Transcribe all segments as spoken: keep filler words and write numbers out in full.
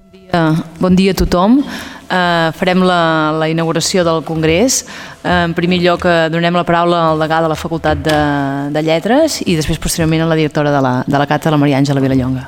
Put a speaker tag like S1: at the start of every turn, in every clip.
S1: Bon dia a tothom. Uh, farem la, la inauguració del Congrés. Uh, en primer lloc uh, donem la paraula al degà de la Facultat de, de Lletres i després posteriorment a la directora de la, de la càtedra, la Maria Àngela Vilallonga.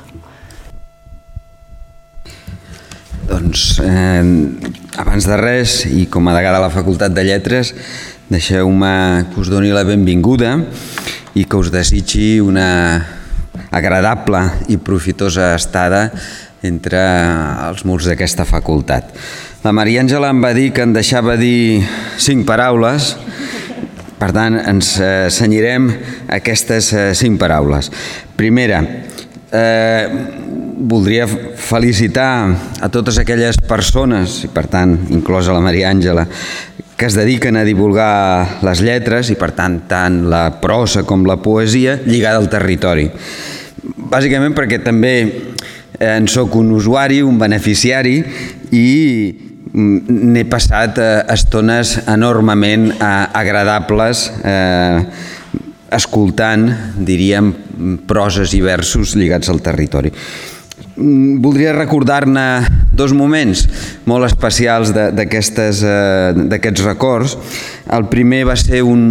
S2: Doncs eh, abans de res i com a degà de la Facultat de Lletres deixeu-me que us doni la benvinguda i que us desitgi una agradable i profitosa estada entre els murs d'aquesta facultat. La Maria Àngela em va dir que en deixava dir cinc paraules, per tant ens cenyirem aquestes cinc paraules. Primera, eh, voldria felicitar a totes aquelles persones, i per tant inclosa la Maria Àngela, que es dediquen a divulgar les lletres i per tant tant la prosa com la poesia lligada al territori. Bàsicament perquè també en soc un usuari, un beneficiari i n'he passat estones enormement agradables escoltant, diríem, proses i versos lligats al territori. Voldria recordar-ne dos moments molt especials d'aquests records. El primer va ser un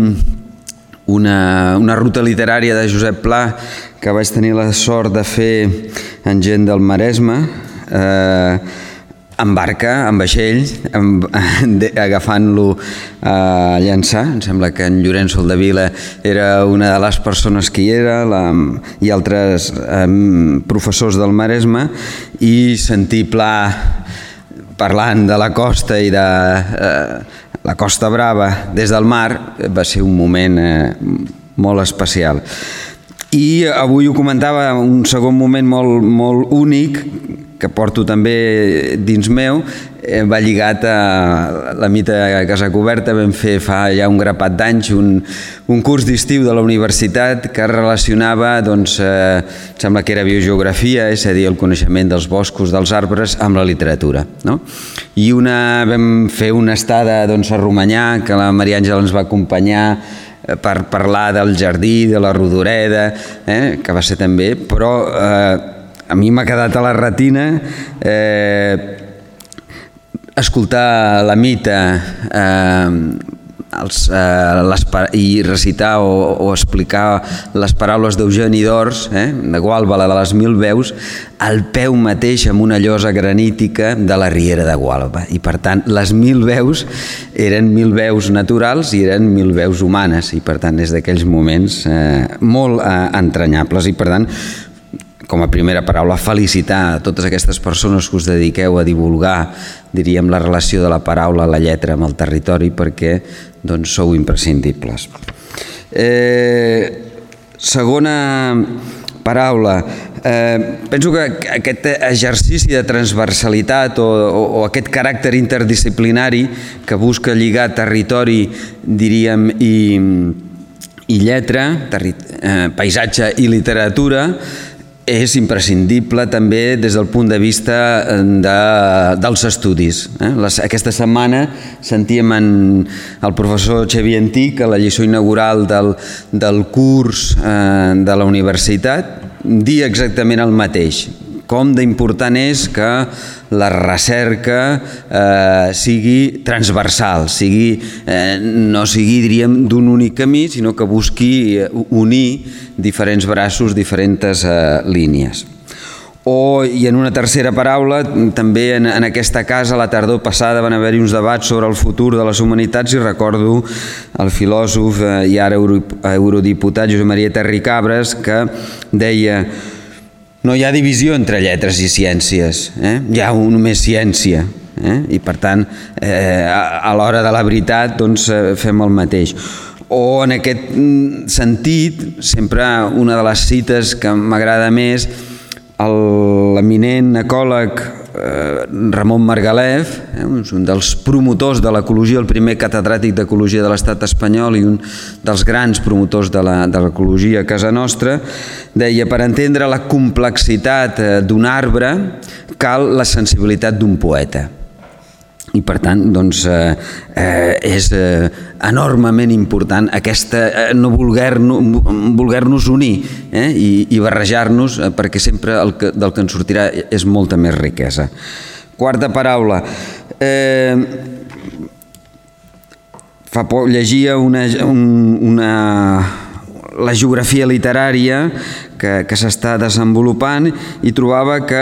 S2: Una, una ruta literària de Josep Pla que vaig tenir la sort de fer en gent del Maresme, eh, en barca, en vaixell, agafant-lo a Llançà. Em sembla que en Llorenç Soldevila era una de les persones que hi era, la, i altres eh, professors del Maresme, i sentir Pla parlant de la costa i de eh, la Costa Brava des del mar va ser un moment eh, molt especial. I avui ho comentava, un segon moment molt, molt únic que porto també dins meu, eh, va lligat a la Mita a Casa Coberta. Vam fer fa ja un grapat d'anys un, un curs d'estiu de la universitat que relacionava, doncs, eh, sembla que era biogeografia, és a dir, el coneixement dels boscos, dels arbres, amb la literatura, no? I una, vam fer una estada doncs, a Romanyà, que la Maria Àngela ens va acompanyar per parlar del jardí, de la Rodoreda, eh, que va ser també, però eh, a mi m'ha quedat a la retina eh, escoltar la Mita eh, els, eh, les, i recitar o, o explicar les paraules d'Eugeni d'Ors, eh, de Gualba, la de les mil veus, al peu mateix amb una llosa granítica de la Riera de Gualba. I per tant, les mil veus eren mil veus naturals i eren mil veus humanes, i per tant és d'aquells moments eh, molt eh, entranyables. I per tant, com a primera paraula, felicitar a totes aquestes persones que us dediqueu a divulgar, diríem, la relació de la paraula, la lletra amb el territori, perquè doncs, sou imprescindibles. Eh, segona paraula. Eh, penso que aquest exercici de transversalitat o, o, o aquest caràcter interdisciplinari que busca lligar territori, diríem, i, i lletra, terri, eh, paisatge i literatura, és imprescindible també des del punt de vista de, dels estudis. Eh? Les, aquesta setmana sentíem en el professor Xavier Antic a la lliçó inaugural del, del curs eh, de la universitat dir exactament el mateix. Com d'important és que la recerca eh, sigui transversal, sigui, eh, no sigui, diríem, d'un únic camí, sinó que busqui unir diferents braços, diferents eh, línies. O, i en una tercera paraula, també en, en aquesta casa, la tardor passada van haver-hi uns debats sobre el futur de les humanitats i recordo el filòsof eh, i ara eurodiputat Josep Maria Terricabras que deia: no hi ha divisió entre lletres i ciències, eh? Hi ha només ciència, eh? I per tant, eh, a l'hora de la veritat, doncs, fem el mateix. O en aquest sentit, sempre una de les cites que m'agrada més, l'eminent ecòleg eh, Ramon Margalef, eh, un dels promotors de l'ecologia, el primer catedràtic d'ecologia de l'estat espanyol i un dels grans promotors de l'ecologia a casa nostra, deia: per entendre la complexitat d'un arbre cal la sensibilitat d'un poeta. i per tant doncs, eh, eh, és eh, enormement important aquesta, eh, no voler-nos voler-nos unir eh, i, i barrejar-nos eh, perquè sempre el que, del que ens sortirà és molta més riquesa. Quarta paraula. Eh, fa poc llegia una, una, la geografia literària que, que s'està desenvolupant i trobava que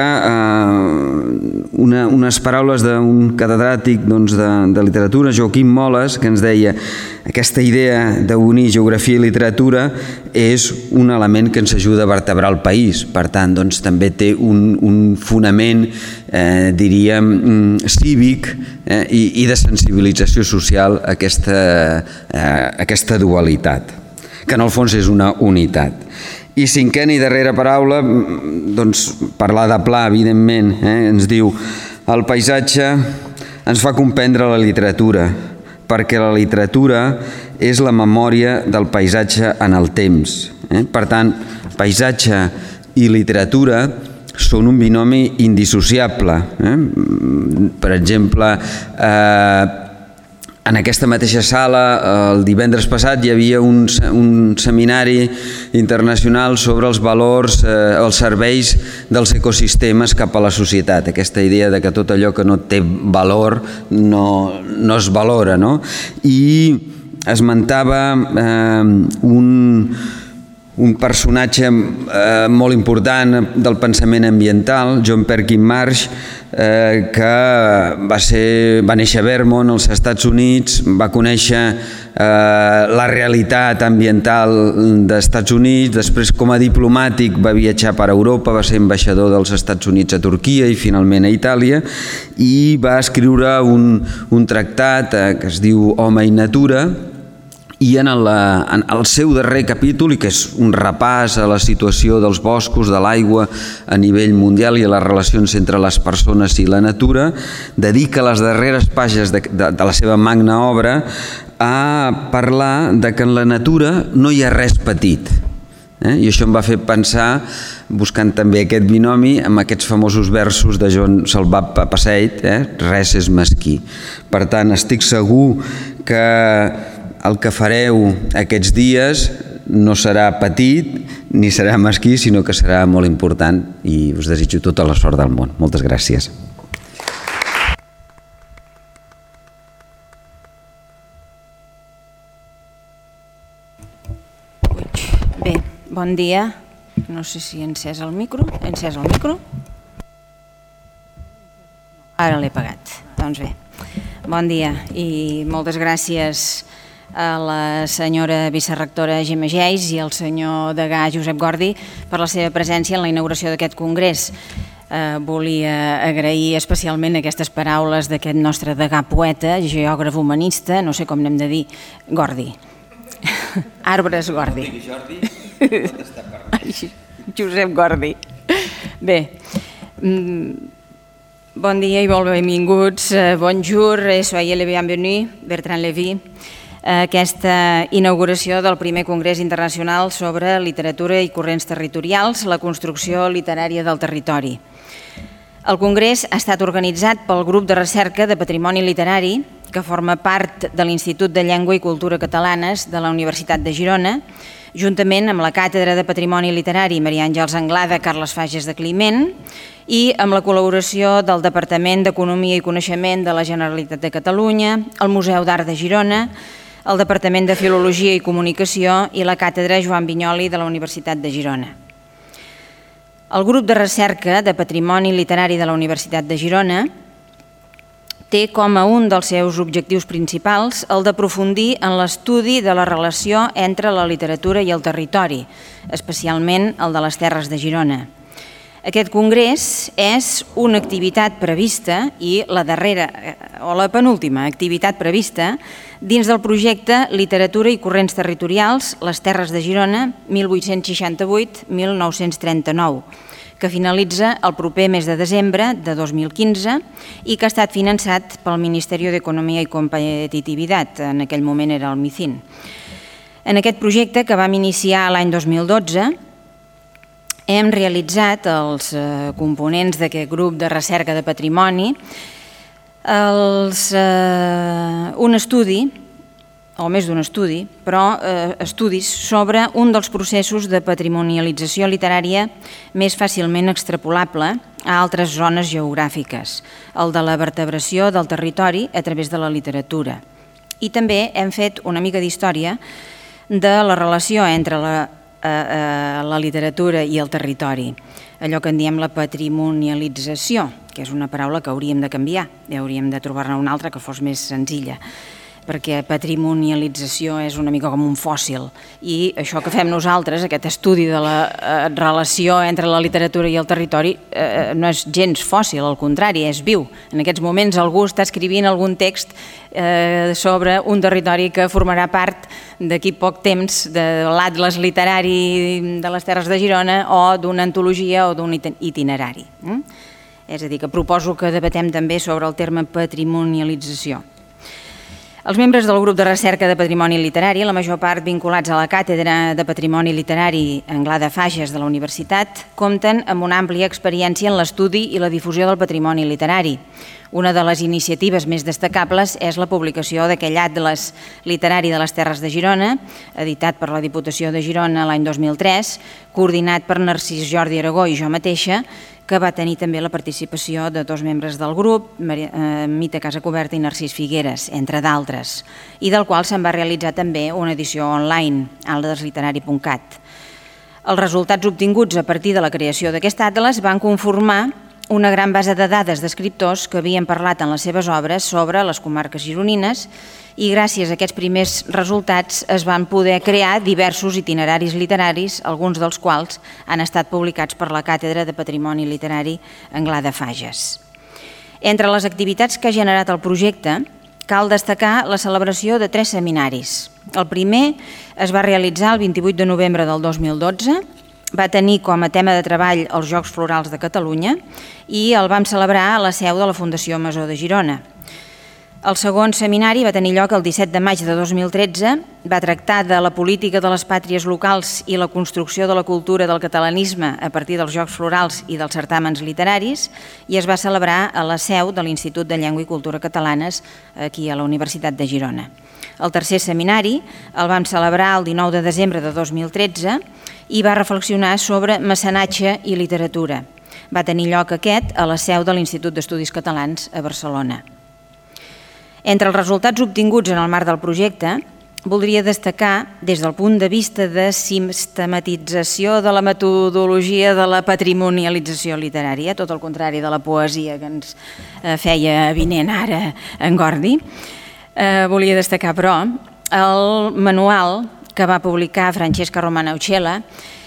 S2: eh, una, unes paraules d'un catedràtic doncs, de, de literatura, Joaquim Moles, que ens deia aquesta idea d'unir geografia i literatura és un element que ens ajuda a vertebrar el país. Per tant, doncs, també té un, un fonament, eh, diríem, cívic eh, i, i de sensibilització social aquesta, eh, aquesta dualitat, que en el fons és una unitat. I cinquena i darrera paraula, doncs parlar de pla, evidentment, eh? Ens diu el paisatge ens fa comprendre la literatura, perquè la literatura és la memòria del paisatge en el temps. Eh? Per tant, paisatge i literatura són un binomi indissociable. Eh? Per exemple, eh, en aquesta mateixa sala, el divendres passat, hi havia un, un seminari internacional sobre els valors, eh, els serveis dels ecosistemes cap a la societat. Aquesta idea de que tot allò que no té valor no, no es valora, no? I esmentava eh, un... un personatge eh, molt important del pensament ambiental, John Perkin Marsh, eh, que va, ser, va néixer a Vermont, als Estats Units, va conèixer eh, la realitat ambiental dels Estats Units, després com a diplomàtic va viatjar per Europa, va ser ambaixador dels Estats Units a Turquia i finalment a Itàlia, i va escriure un, un tractat eh, que es diu Home i Natura, i en el, en el seu darrer capítol, i que és un repàs a la situació dels boscos, de l'aigua a nivell mundial i a les relacions entre les persones i la natura, dedica les darreres pàgines de, de, de la seva magna obra a parlar de que en la natura no hi ha res petit. Eh? I això em va fer pensar, buscant també aquest binomi, amb aquests famosos versos de Joan Salvat Papasseit, eh? Res és mesquí. Per tant, estic segur que el que fareu aquests dies no serà petit ni serà mesquí, sinó que serà molt important, i us desitjo tota la sort del món. Moltes gràcies.
S3: Bé, bon dia. No sé si he encès el micro. He encès el micro? Ara l'he apagat. Doncs bé, bon dia i moltes gràcies a la senyora vicerectora Gemma Geis i al senyor degà Josep Gordi per la seva presència en la inauguració d'aquest congrés. Eh, volia agrair especialment aquestes paraules d'aquest nostre degà poeta, geògraf humanista, no sé com n'hem de dir, Gordi. Arbres Gordi. Josep Gordi. Bé, bon dia i molt benvinguts. Bonjour, soyez les bienvenus, Bertrand Lévy. Aquesta inauguració del primer Congrés Internacional sobre Literatura i Corrents Territorials, la construcció literària del territori. El Congrés ha estat organitzat pel Grup de Recerca de Patrimoni Literari, que forma part de l'Institut de Llengua i Cultura Catalanes de la Universitat de Girona, juntament amb la Càtedra de Patrimoni Literari Maria Àngels Anglada, Carles Fages de Climent, i amb la col·laboració del Departament d'Economia i Coneixement de la Generalitat de Catalunya, el Museu d'Art de Girona, el Departament de Filologia i Comunicació i la Càtedra Joan Vinyoli de la Universitat de Girona. El Grup de Recerca de Patrimoni Literari de la Universitat de Girona té com a un dels seus objectius principals el d'aprofundir en l'estudi de la relació entre la literatura i el territori, especialment el de les Terres de Girona. Aquest congrés és una activitat prevista i la darrera, o la penúltima activitat prevista dins del projecte Literatura i Corrents Territorials, les Terres de Girona, mil vuit-cents seixanta-vuit a mil nou-cents trenta-nou, que finalitza el proper mes de desembre de dos mil quinze i que ha estat finançat pel Ministeri d'Economia i Competitivitat, en aquell moment era el MICIN. En aquest projecte, que vam iniciar l'any dos mil dotze, hem realitzat els components d'aquest grup de recerca de patrimoni Els, eh, un estudi, o més d'un estudi, però eh, estudis sobre un dels processos de patrimonialització literària més fàcilment extrapolable a altres zones geogràfiques, el de la vertebració del territori a través de la literatura. I també hem fet una mica d'història de la relació entre la, eh, eh, la literatura i el territori, allò que en diem la patrimonialització, que és una paraula que hauríem de canviar, i hauríem de trobar-ne una altra que fos més senzilla, perquè patrimonialització és una mica com un fòssil, i això que fem nosaltres, aquest estudi de la eh, relació entre la literatura i el territori, eh, no és gens fòssil, al contrari, és viu. En aquests moments algú està escrivint algun text eh, sobre un territori que formarà part d'aquí poc temps de l'Atles literari de les Terres de Girona o d'una antologia o d'un itinerari. Mm? És a dir, que proposo que debatem també sobre el terme patrimonialització. Els membres del grup de recerca de patrimoni literari, la major part vinculats a la Càtedra de Patrimoni Literari Anglà de Fages de la Universitat, compten amb una àmplia experiència en l'estudi i la difusió del patrimoni literari. Una de les iniciatives més destacables és la publicació d'aquell Atles literari de les Terres de Girona, editat per la Diputació de Girona l'any dos mil tres, coordinat per Narcís Jordi Aragó i jo mateixa, que va tenir també la participació de dos membres del grup, Mita Casacoberta i Narcís Figueres, entre d'altres, i del qual se'n va realitzar també una edició online, atlesliterari punt cat. Els resultats obtinguts a partir de la creació d'aquest atles van conformar una gran base de dades d'escriptors que havien parlat en les seves obres sobre les comarques gironines i gràcies a aquests primers resultats es van poder crear diversos itineraris literaris, alguns dels quals han estat publicats per la Càtedra de Patrimoni Literari Anglà de Fages. Entre les activitats que ha generat el projecte, cal destacar la celebració de tres seminaris. El primer es va realitzar el vint-i-vuit de novembre del dos mil dotze, va tenir com a tema de treball els Jocs Florals de Catalunya i el vam celebrar a la seu de la Fundació Masó de Girona. El segon seminari va tenir lloc el disset de maig de dos mil tretze, va tractar de la política de les pàtries locals i la construcció de la cultura del catalanisme a partir dels Jocs Florals i dels certàmens literaris i es va celebrar a la seu de l'Institut de Llengua i Cultura Catalanes aquí a la Universitat de Girona. El tercer seminari el vam celebrar el dinou de desembre de dos mil tretze i va reflexionar sobre mecenatge i literatura. Va tenir lloc aquest a la seu de l'Institut d'Estudis Catalans a Barcelona. Entre els resultats obtinguts en el marc del projecte, voldria destacar, des del punt de vista de sistematització de la metodologia de la patrimonialització literària, tot el contrari de la poesia que ens feia avinent ara en Gordi, eh, volia destacar, però, el manual que va publicar Francesca Romana Uccella,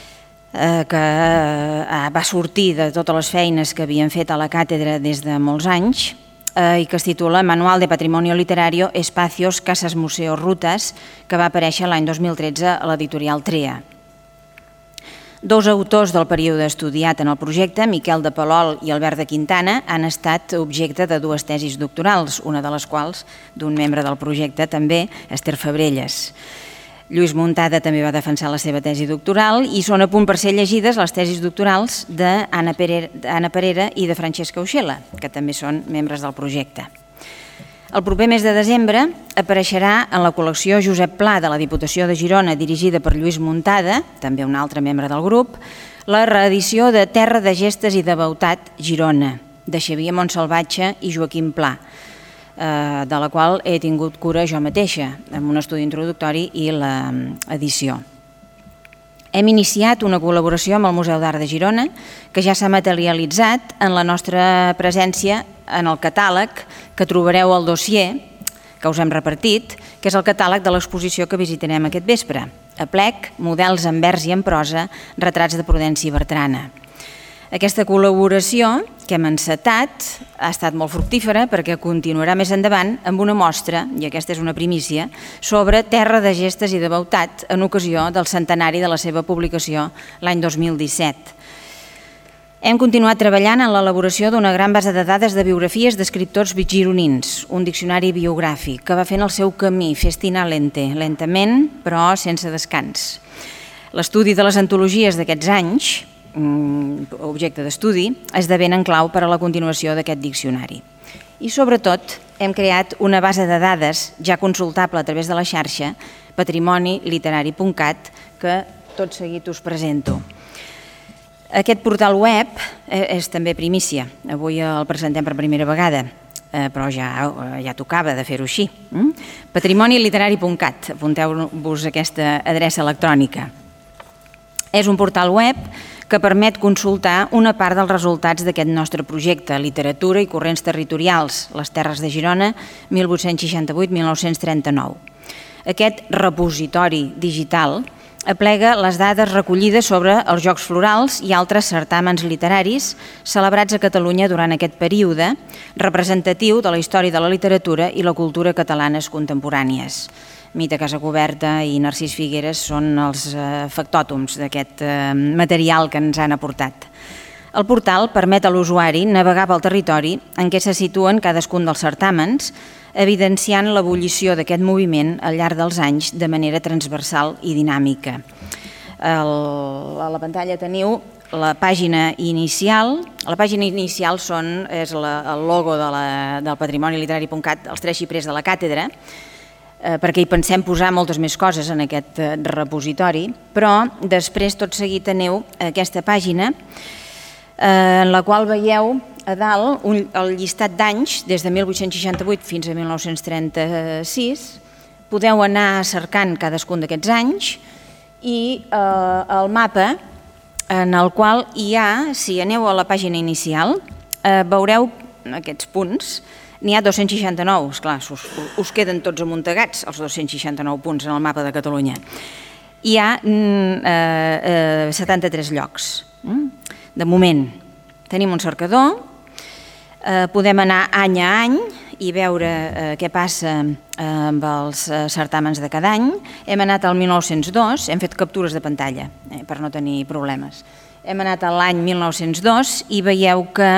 S3: eh, que eh, va sortir de totes les feines que havien fet a la càtedra des de molts anys, i que es titula Manual de Patrimonio Literario, Espacios, Casas, Museos, Rutas, que va aparèixer l'any dos mil tretze a l'editorial Trea. Dos autors del període estudiat en el projecte, Miquel de Palol i Albert de Quintana, han estat objecte de dues tesis doctorals, una de les quals d'un membre del projecte també, Esther Fabrelles. Lluís Muntada també va defensar la seva tesi doctoral i són a punt per ser llegides les tesis doctorals d'Anna Parera i de Francesca Uccella, que també són membres del projecte. El proper mes de desembre apareixerà en la col·lecció Josep Pla de la Diputació de Girona, dirigida per Lluís Muntada, també un altre membre del grup, la reedició de Terra de Gestes i de Beutat, Girona, de Xavier Montsalvatge i Joaquim Pla, de la qual he tingut cura jo mateixa, amb un estudi introductori i l'edició. Hem iniciat una col·laboració amb el Museu d'Art de Girona, que ja s'ha materialitzat en la nostra presència en el catàleg que trobareu al dossier, que us hem repartit, que és el catàleg de l'exposició que visitarem aquest vespre. A plec, models en vers i en prosa, retrats de Prudenci Bertrana. Aquesta col·laboració que hem encetat ha estat molt fructífera perquè continuarà més endavant amb una mostra, i aquesta és una primícia, sobre Terra de Gestes i de Beutat en ocasió del centenari de la seva publicació l'any dos mil disset. Hem continuat treballant en l'elaboració d'una gran base de dades de biografies d'escriptors gironins, un diccionari biogràfic que va fent el seu camí festina lente, lentament però sense descans. L'estudi de les antologies d'aquests anys, objecte d'estudi, esdevé en clau per a la continuació d'aquest diccionari. i sobretot hem creat una base de dades ja consultable a través de la xarxa patrimoni literari punt cat que tot seguit us presento. Aquest portal web és també primícia, avui el presentem per primera vegada, però ja, ja tocava de fer-ho així. patrimoni literari punt cat, apunteu-vos aquesta adreça electrònica. És un portal web que permet consultar una part dels resultats d'aquest nostre projecte, Literatura i corrents territorials, les Terres de Girona, mil vuit-cents seixanta-vuit a mil nou-cents trenta-nou. Aquest repositori digital aplega les dades recollides sobre els Jocs Florals i altres certàmens literaris celebrats a Catalunya durant aquest període, representatiu de la història de la literatura i la cultura catalanes contemporànies. Mita Casacoberta i Narcís Figueres són els factòtums d'aquest material que ens han aportat. El portal permet a l'usuari navegar pel territori en què se situen cadascun dels certàmens, evidenciant l'ebullició d'aquest moviment al llarg dels anys de manera transversal i dinàmica. A la pantalla teniu la pàgina inicial. La pàgina inicial és el logo del patrimoni literari punt cat, els tres xiprers de la càtedra, perquè hi pensem posar moltes més coses en aquest repositori, però després tot seguit teniu aquesta pàgina en la qual veieu a dalt el llistat d'anys des de mil vuit-cents seixanta-vuit fins a mil nou-cents trenta-sis. Podeu anar cercant cadascun d'aquests anys i el mapa en el qual hi ha, si aneu a la pàgina inicial, veureu aquests punts. N'hi ha dos-cents seixanta-nou, esclar, us queden tots amuntegats, els dos-cents seixanta-nou punts en el mapa de Catalunya. Hi ha setanta-tres llocs. De moment, tenim un cercador, podem anar any a any i veure què passa amb els certàmens de cada any. Hem anat al mil nou-cents dos, hem fet captures de pantalla per no tenir problemes. Hem anat a l'any mil nou-cents dos i veieu que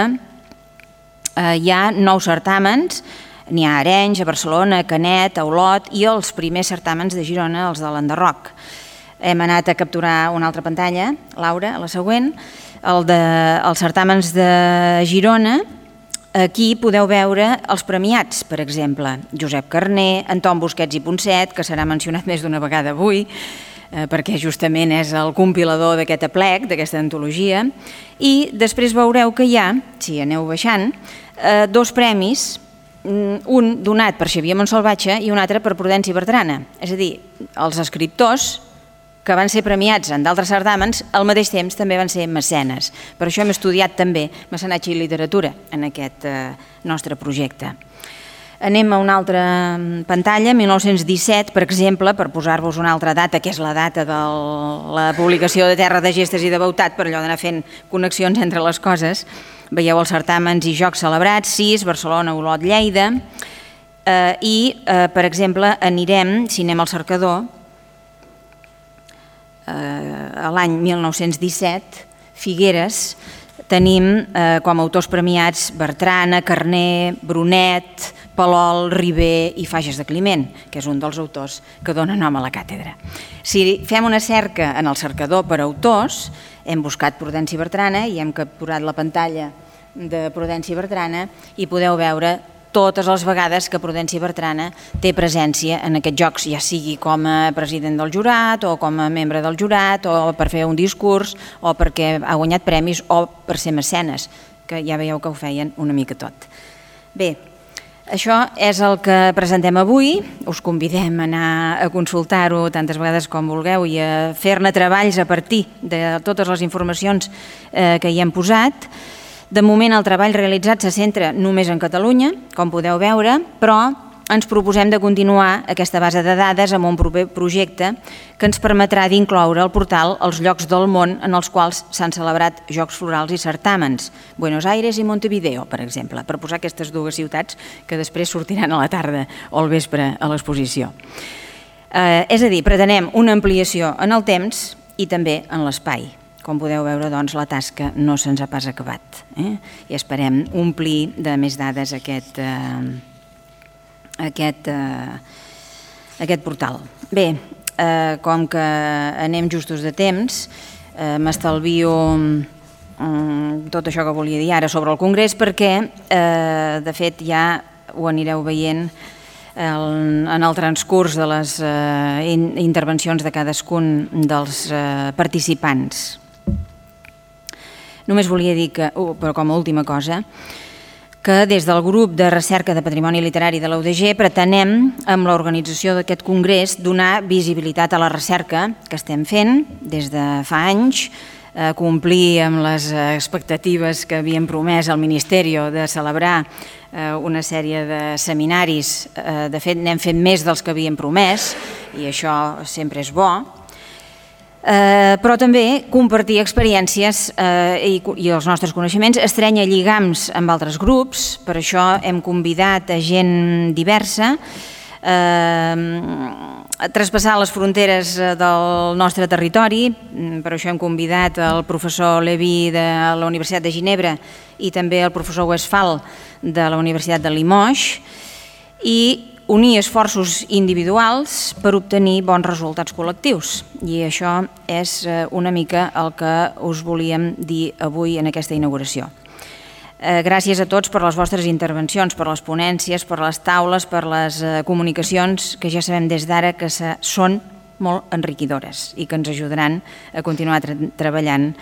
S3: hi ha nou certàmens, n'hi ha a Arenys, a Barcelona, a Canet, a Olot i els primers certàmens de Girona, els de l'Enderroc. Hem anat a capturar una altra pantalla, Laura, a la següent, els certàmens de Girona. Aquí podeu veure els premiats, per exemple, Josep Carner, Anton Busquets i Ponset, que serà mencionat més d'una vegada avui, perquè justament és el compilador d'aquest aplec, d'aquesta antologia, i després veureu que hi ha, si aneu baixant, dos premis, un donat per Xavier Montsalvatge i un altre per Prudenci Bertrana. És a dir, els escriptors que van ser premiats en d'altres certàmens, al mateix temps també van ser mecenes. Per això hem estudiat també mecenatge i literatura en aquest nostre projecte. Anem a una altra pantalla, mil nou-cents disset, per exemple, per posar-vos una altra data, que és la data de la publicació de Terra de Gestes i de Beutat, per allò d'anar fent connexions entre les coses. Veieu els certàmens i jocs celebrats, sis, Barcelona, Olot, Lleida, i, per exemple, anirem, si anem al cercador, a l'any mil nou-cents disset, Figueres, tenim com a autors premiats Bertrana, Carner, Brunet, Palol, Ribé i Fages de Climent, que és un dels autors que dona nom a la càtedra. Si fem una cerca en el cercador per autors, hem buscat Prudenci Bertrana i hem capturat la pantalla de Prudenci Bertrana i podeu veure totes les vegades que Prudenci Bertrana té presència en aquests jocs, ja sigui com a president del jurat o com a membre del jurat o per fer un discurs o perquè ha guanyat premis o per ser mecenes, que ja veieu que ho feien una mica tot. Bé, això és el que presentem avui. Us convidem a anar a consultar-ho tantes vegades com vulgueu i a fer-ne treballs a partir de totes les informacions que hi hem posat. De moment el treball realitzat se centra només en Catalunya, com podeu veure, però ens proposem de continuar aquesta base de dades amb un proper projecte que ens permetrà d'incloure al portal els llocs del món en els quals s'han celebrat Jocs Florals i certàmens, Buenos Aires i Montevideo, per exemple, per posar aquestes dues ciutats que després sortiran a la tarda o al vespre a l'exposició. És a dir, pretenem una ampliació en el temps i també en l'espai. Com podeu veure, doncs, la tasca no se'ns ha pas acabat i esperem omplir de més dades aquest portal. Bé, com que anem justos de temps, m'estalvio tot això que volia dir ara sobre el Congrés, perquè, de fet, ja ho anireu veient en el transcurs de les intervencions de cadascun dels participants. Només volia dir que, però com a última cosa, que des del grup de recerca de patrimoni literari de la U D G pretenem, amb l'organització d'aquest congrés, donar visibilitat a la recerca que estem fent des de fa anys, complir amb les expectatives que havíem promès al Ministeri de celebrar una sèrie de seminaris. De fet, n'hem fet més dels que havíem promès i això sempre és bo. Però també compartir experiències i els nostres coneixements, estrènyer lligams amb altres grups. Per això hem convidat a gent diversa, a traspassar les fronteres del nostre territori. Per això hem convidat el professor Lévy de la Universitat de Ginebra i també el professor Westphal de la Universitat de Limoges, i unir esforços individuals per obtenir bons resultats col·lectius. I això és una mica el que us volíem dir avui en aquesta inauguració. Gràcies a tots per les vostres intervencions, per les ponències, per les taules, per les comunicacions, que ja sabem des d'ara que són molt enriquidores i que ens ajudaran a continuar treballant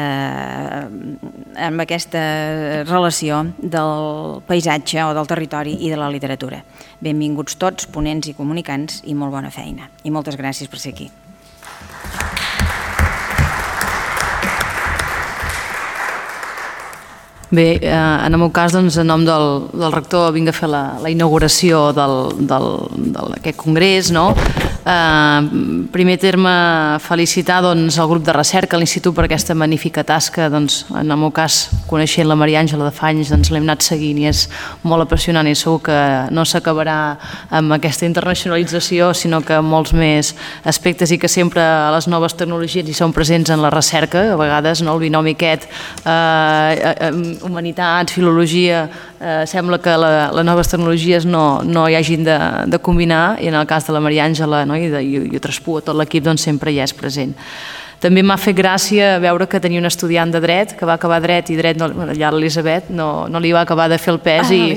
S3: amb aquesta relació del paisatge o del territori i de la literatura. Benvinguts tots, ponents i comunicants, i molt bona feina. I moltes gràcies per ser aquí.
S1: Bé, en el meu cas, en nom del rector, vinc a fer la inauguració d'aquest congrés. En primer terme, felicitar el grup de recerca, l'Institut, per aquesta magnífica tasca. En el meu cas, coneixent la Maria Àngela de fa anys, l'hem anat seguint i és molt apassionant, i segur que no s'acabarà amb aquesta internacionalització, sinó que molts més aspectes, i que sempre les noves tecnologies hi són presents en la recerca. A vegades el binomi aquest humanitats, filologia, sembla que les noves tecnologies no hi hagin de combinar, i en el cas de la Maria Àngela i ho traspua tot l'equip, sempre hi és present. També m'ha fet gràcia veure que tenia un estudiant de dret, que va acabar dret, i dret, allà l'Elisabet, no li va acabar de fer el pes i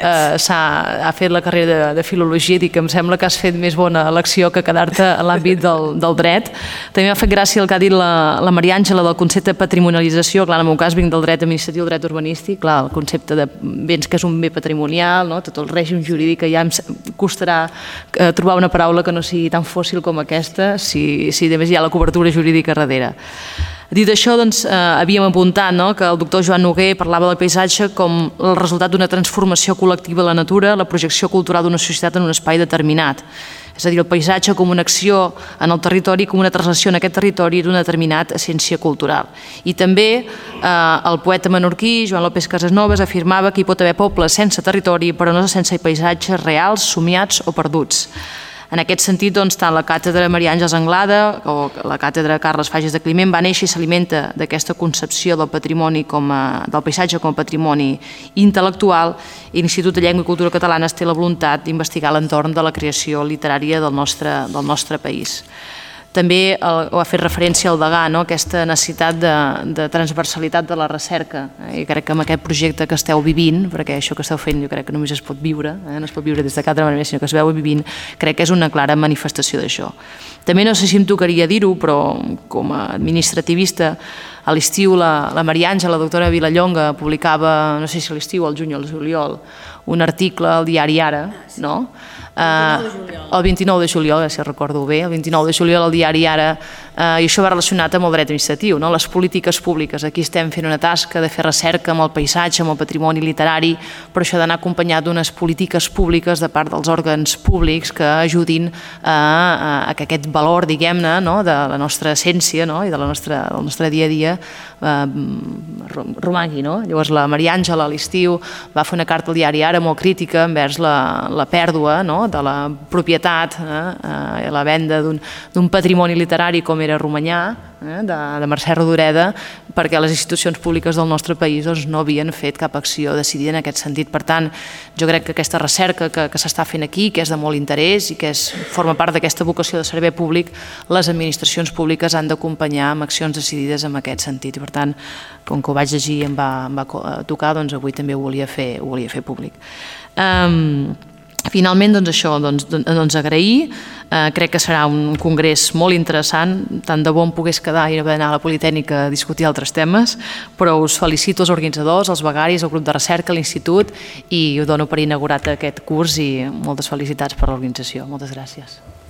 S1: ha fet la carrera de filologia, i que em sembla que has fet més bona elecció que quedar-te a l'àmbit del dret. També m'ha fet gràcia el que ha dit la Maria Àngela del concepte de patrimonialització. Clar, en el meu cas vinc del dret administratiu, el dret urbanístic, clar, el concepte de béns que és un bé patrimonial, tot el règim jurídic, que ja em costarà trobar una paraula que no sigui tan fòssil com aquesta, si a més hi ha la cobertura jurídica darrere. Dit això, havíem apuntat que el doctor Joan Noguer parlava del paisatge com el resultat d'una transformació col·lectiva de la natura, la projecció cultural d'una societat en un espai determinat. És a dir, el paisatge com una acció en el territori, com una translació en aquest territori d'una determinada essència cultural. I també el poeta menorquí, Joan López Casasnovas, afirmava que hi pot haver pobles sense territori, però no sense paisatges reals, somiats o perduts. En aquest sentit, tant la càtedra Maria Àngels Anglada o la càtedra Carles Fages de Climent va néixer i s'alimenta d'aquesta concepció del patrimoni del paisatge com a patrimoni intel·lectual, i l'Institut de Llengua i Cultura Catalanes té la voluntat d'investigar l'entorn de la creació literària del nostre país. També ho ha fet referència al degà, aquesta necessitat de transversalitat de la recerca. I crec que amb aquest projecte que esteu vivint, perquè això que esteu fent jo crec que només es pot viure, no es pot viure des de cada manera, sinó que es veu vivint, crec que és una clara manifestació d'això. També no sé si em tocaria dir-ho, però com a administrativista, a l'estiu la Maria Àngela, la doctora Vilallonga, publicava, no sé si a l'estiu, al juny o al juliol, un article al diari Ara, no? El vint-i-nou de juliol, si recordo bé, el vint-i-nou de juliol al diari Ara, i això va relacionat amb el dret administratiu, les polítiques públiques. Aquí estem fent una tasca de fer recerca amb el paisatge, amb el patrimoni literari, però això ha d'anar acompanyat d'unes polítiques públiques de part dels òrgans públics que ajudin a que aquest valor, diguem-ne, de la nostra essència i del nostre dia a dia romangui. Llavors la Maria Àngela a l'estiu va fer una carta al diari Ara molt crítica envers la pèrdua de la propietat, la venda d'un patrimoni literari com era Romanyà, eh, de, de Mercè Rodoreda, perquè les institucions públiques del nostre país doncs, no havien fet cap acció decidida en aquest sentit. Per tant, jo crec que aquesta recerca que, que s'està fent aquí, que és de molt interès i que és, forma part d'aquesta vocació de servei públic, les administracions públiques han d'acompanyar amb accions decidides en aquest sentit. I per tant, com que ho vaig llegir i em va, em va tocar, doncs avui també ho volia fer, ho volia fer públic. Um, Finalment, doncs això, doncs, doncs agrair, eh, crec que serà un congrés molt interessant, tant de bo em pogués quedar i haver d'anar a la Politècnica a discutir altres temes, però us felicito als organitzadors, als begaris, al grup de recerca, a l'institut, i ho dono per inaugurat aquest curs i moltes felicitats per l'organització. Moltes gràcies.